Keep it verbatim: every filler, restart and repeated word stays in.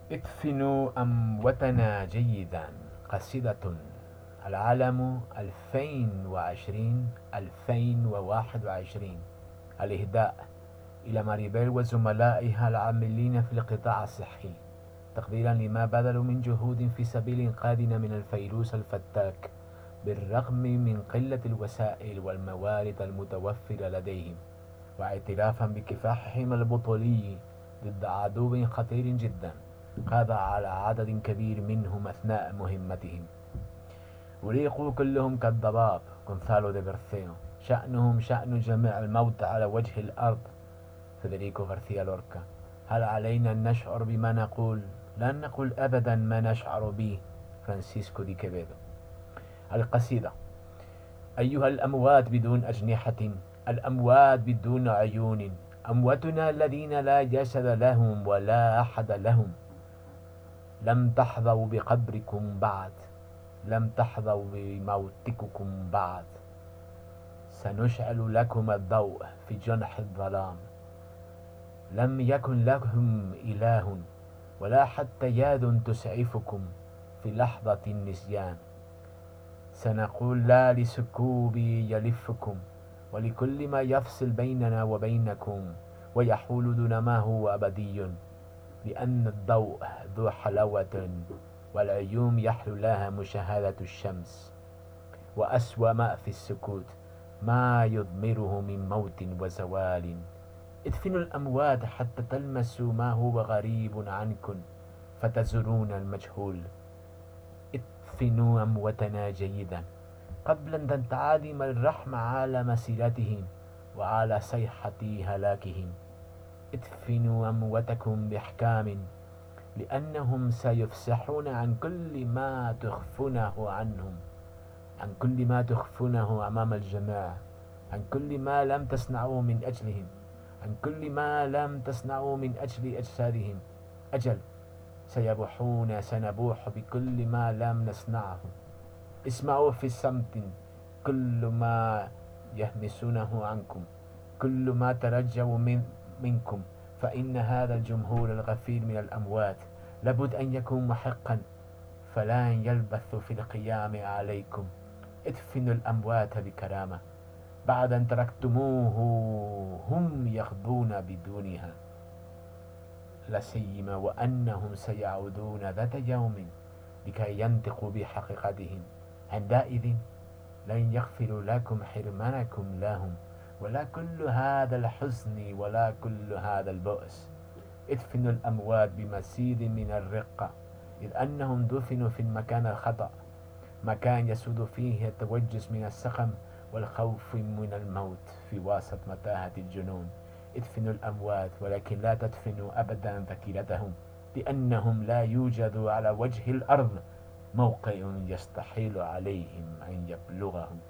ادفنوا أموتنا جيدا. قصيدة. العالم ألفين وعشرين ألفين وواحد وعشرين. الإهداء إلى ماريبيل وزملائها العاملين في القطاع الصحي، تقديرا لما بذلوا من جهود في سبيل إنقاذنا من الفيروس الفتاك بالرغم من قلة الوسائل والموارد المتوفرة لديهم، واعترافا بكفاحهم البطولي ضد عدو خطير جدا قضى على عدد كبير منهم أثناء مهمتهم. أريقوا كلهم كالضباب غونثالو دي غارسيا، شأنهم شأن جميع الموت على وجه الأرض. فيدريكو غارسيا لوركا. هل علينا أن نشعر بما نقول؟ لن نقول أبدا ما نشعر به. فرانسيسكو دي كيفيدو. القصيدة. أيها الأموات بدون أجنحة، الأموات بدون عيون، أمواتنا الذين لا جسد لهم ولا أحد لهم، لم تحظوا بقبركم بعد، لم تحظوا بموتكم بعد. سنشعل لكم الضوء في جنح الظلام. لم يكن لهم إله ولا حتى يد تسعفكم في لحظة النسيان. سنقول لا لسكوب يلفكم ولكل ما يفصل بيننا وبينكم ويحول دون ما هو أبدي، لأن الضوء ذو حلاوة والعيون يحلو لها مشاهدة الشمس، وأسوأ ما في السكوت ما يضمره من موت وزوال. ادفنوا الأموات حتى تلمسوا ما هو غريب عنكم فتزورون المجهول. ادفنوا أمواتنا جيدا قبل أن تنعدم الرحمة على مسيرتهم وعلى صيحة هلاكهم. ادفنوا أمواتكم بإحكام، لأنهم سيفسحون عن كل ما تخفونه عنهم، عن كل ما تخفونه أمام الجميع، عن كل ما لم تصنعوه من أجلهم، عن كل ما لم تصنعوه من أجل أجسادهم. أجل سيبوحون، سنبوح بكل ما لم نصنعه. اسمعوا في صمت كل ما يهمسونه عنكم، كل ما ترجوا من منكم، فإن هذا الجمهور الغفير من الأموات لابد أن يكون محقا، فلن يلبث في القيام عليكم. ادفنوا الأموات بكرامة بعد أن تركتموه هم يخضون بدونها، لسيما وأنهم سيعودون ذات يوم لكي ينطقوا بحقيقتهم. عندئذ لن يغفر لكم حرمانكم لهم ولا كل هذا الحزن ولا كل هذا البؤس. ادفنوا الأموات بمزيد من الرقة، إذ أنهم دفنوا في المكان الخطأ، مكان يسود فيه التوجس من السقم والخوف من الموت في وسط متاهة الجنون. ادفنوا الأموات ولكن لا تدفنوا أبدا ذاكرتهم، لأنهم لا يوجد على وجه الأرض موقع يستحيل عليهم أن يبلغهم.